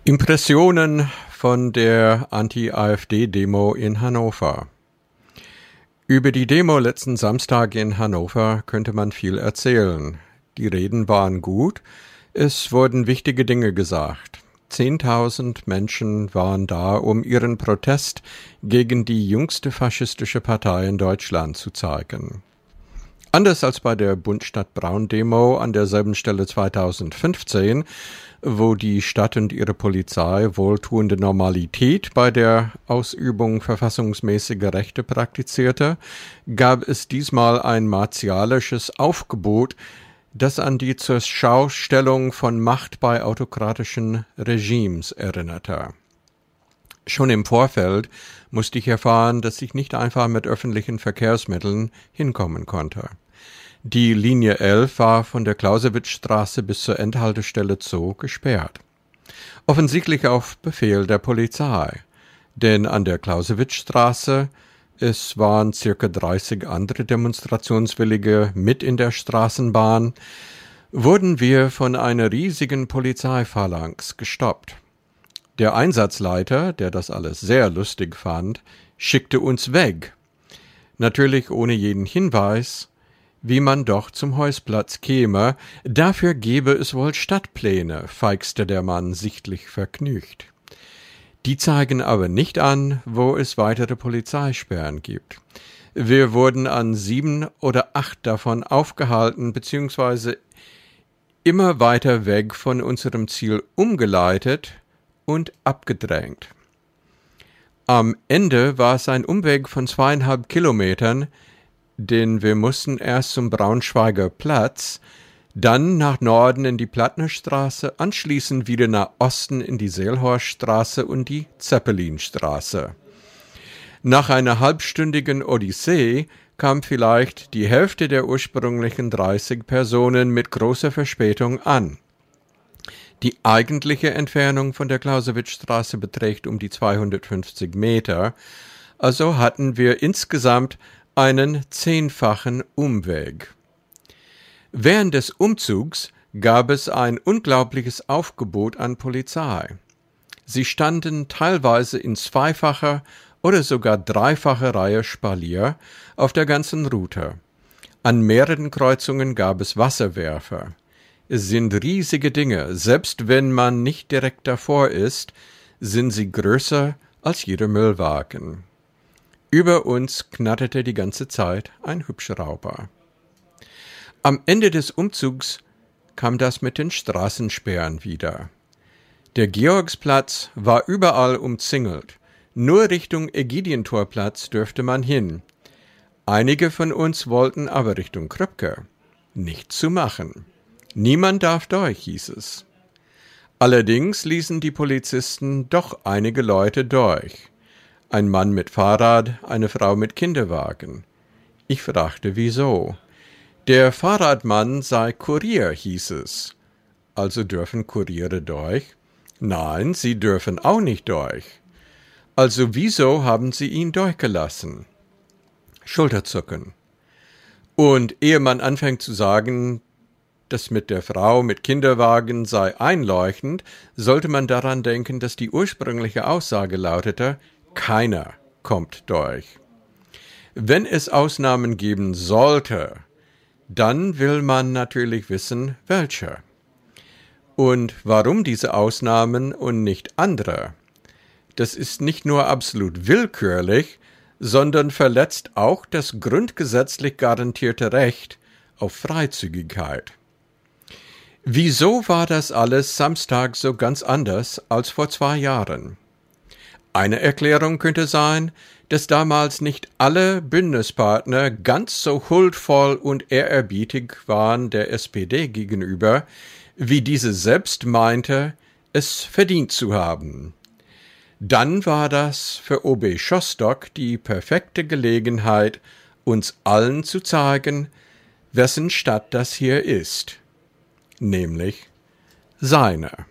Impressionen von der Anti-AfD-Demo in Hannover. Über die Demo letzten Samstag in Hannover könnte man viel erzählen. Die Reden waren gut, es wurden wichtige Dinge gesagt. 10.000 Menschen waren da, um ihren Protest gegen die jüngste faschistische Partei in Deutschland zu zeigen. Anders als bei der Bunt-Stadt-Braun-Demo an derselben Stelle 2015, wo die Stadt und ihre Polizei wohltuende Normalität bei der Ausübung verfassungsmäßiger Rechte praktizierte, gab es diesmal ein martialisches Aufgebot, das an die Zurschaustellung von Macht bei autokratischen Regimes erinnerte. Schon im Vorfeld musste ich erfahren, dass ich nicht einfach mit öffentlichen Verkehrsmitteln hinkommen konnte. Die Linie 11 war von der Clausewitz-Straße bis zur Endhaltestelle Zoo gesperrt. Offensichtlich auf Befehl der Polizei, denn an der Clausewitz-Straße, es waren circa 30 andere Demonstrationswillige mit in der Straßenbahn, wurden wir von einer riesigen Polizeiphalanx gestoppt. Der Einsatzleiter, der das alles sehr lustig fand, schickte uns weg. Natürlich ohne jeden Hinweis, wie man doch zum Heusplatz käme, dafür gebe es wohl Stadtpläne, feixte der Mann sichtlich vergnügt. Die zeigen aber nicht an, wo es weitere Polizeisperren gibt. Wir wurden an 7 oder 8 davon aufgehalten bzw. immer weiter weg von unserem Ziel umgeleitet und abgedrängt. Am Ende war es ein Umweg von 2,5 Kilometern, denn wir mussten erst zum Braunschweiger Platz, dann nach Norden in die Plattnerstraße, anschließend wieder nach Osten in die Seelhorststraße und die Zeppelinstraße. Nach einer halbstündigen Odyssee kam vielleicht die Hälfte der ursprünglichen 30 Personen mit großer Verspätung an. Die eigentliche Entfernung von der Clausewitzstraße beträgt um die 250 Meter, also hatten wir insgesamt einen 10-fachen Umweg. Während des Umzugs gab es ein unglaubliches Aufgebot an Polizei. Sie standen teilweise in 2-facher oder sogar 3-facher Reihe Spalier auf der ganzen Route. An mehreren Kreuzungen gab es Wasserwerfer. Es sind riesige Dinge, selbst wenn man nicht direkt davor ist, sind sie größer als jeder Müllwagen. Über uns knatterte die ganze Zeit ein Hubschrauber. Am Ende des Umzugs kam das mit den Straßensperren wieder. Der Georgsplatz war überall umzingelt. Nur Richtung Ägidientorplatz dürfte man hin. Einige von uns wollten aber Richtung Kröpke. Nicht zu machen. Niemand darf durch, hieß es. Allerdings ließen die Polizisten doch einige Leute durch. Ein Mann mit Fahrrad, eine Frau mit Kinderwagen. Ich fragte, wieso. Der Fahrradmann sei Kurier, hieß es. Also dürfen Kuriere durch? Nein, sie dürfen auch nicht durch. Also wieso haben sie ihn durchgelassen? Schulterzucken. Und ehe man anfängt zu sagen, das mit der Frau mit Kinderwagen sei einleuchtend, sollte man daran denken, dass die ursprüngliche Aussage lautete, keiner kommt durch. Wenn es Ausnahmen geben sollte, dann will man natürlich wissen, welche. Und warum diese Ausnahmen und nicht andere? Das ist nicht nur absolut willkürlich, sondern verletzt auch das grundgesetzlich garantierte Recht auf Freizügigkeit. Wieso war das alles Samstag so ganz anders als vor 2 Jahren? Eine Erklärung könnte sein, dass damals nicht alle Bündnispartner ganz so huldvoll und ehrerbietig waren der SPD gegenüber, wie diese selbst meinte, es verdient zu haben. Dann war das für OB Schostock die perfekte Gelegenheit, uns allen zu zeigen, wessen Stadt das hier ist, nämlich seine.